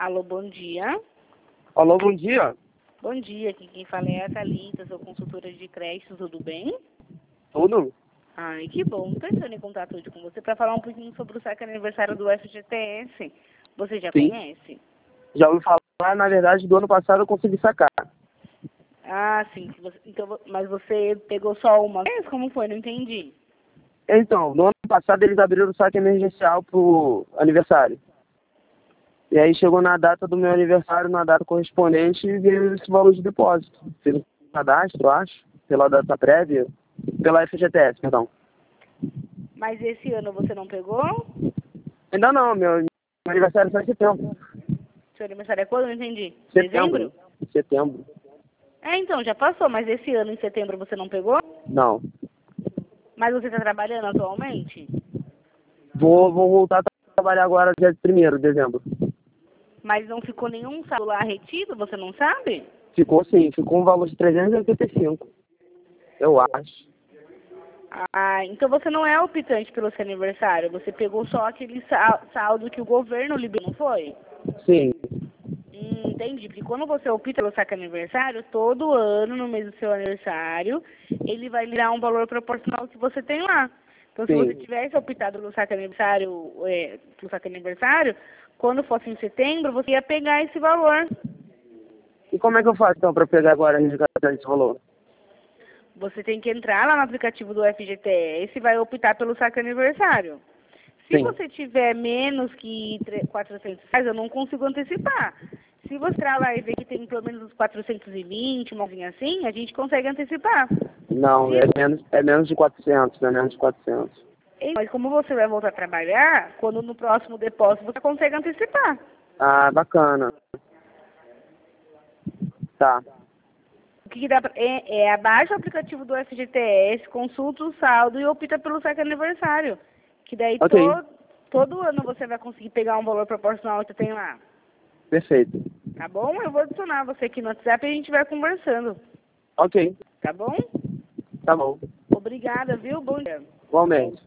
Alô, bom dia. Alô, bom dia. Bom dia, aqui quem fala é a Thalita, sou consultora de crédito, tudo bem? Tudo? Ai, que bom. Estou entrando em contato hoje com você para falar um pouquinho sobre o saque aniversário do FGTS. Você já Sim. conhece? Já ouvi falar, na verdade, do ano passado eu consegui sacar. Ah, sim. Então, mas você pegou só uma vez? Como foi? Não entendi. Então, no ano passado eles abriram o saque emergencial pro aniversário. E aí chegou na data do meu aniversário, na data correspondente, e veio esse valor de depósito. Fiz um cadastro, eu acho, pela data prévia, pela FGTS, perdão. Mas esse ano você não pegou? Ainda não, meu aniversário é só em setembro. Seu aniversário é quando? Não entendi. Setembro. Dezembro? Setembro. Então, já passou, mas esse ano, em setembro, você não pegou? Não. Mas você está trabalhando atualmente? Vou voltar a trabalhar agora dia 1º de dezembro. Mas não ficou nenhum saldo lá retido, você não sabe? Ficou sim, ficou um valor de 385. Eu acho. Ah, então você não é optante pelo seu aniversário, você pegou só aquele saldo que o governo liberou, não foi? Sim, Entendi, porque quando você opta pelo saque aniversário, todo ano, no mês do seu aniversário, ele vai lhe dar um valor proporcional ao que você tem lá. Então, se você sim. tivesse optado pelo saque aniversário, quando fosse em setembro, você ia pegar esse valor. E como é que eu faço então para pegar agora a resgatar esse valor? Você tem que entrar lá no aplicativo do FGTS e vai optar pelo saque aniversário. Se Sim. você tiver menos que R$ 400, eu não consigo antecipar. Se você entrar lá e ver que tem pelo menos uns 420, uma coisinha assim, a gente consegue antecipar. Não, Se, é menos de 400, é menos de 400. mas como você vai voltar a trabalhar, quando no próximo depósito você consegue antecipar. Ah, bacana. Tá. O que dá abaixa o aplicativo do FGTS, consulta o saldo e opta pelo saque aniversário. Que daí Ok, todo ano você vai conseguir pegar um valor proporcional que você tem lá. perfeito. Tá bom? Eu vou adicionar você aqui no WhatsApp e a gente vai conversando. Ok, Tá bom? tá bom. Obrigada, viu? Bom dia. Igualmente.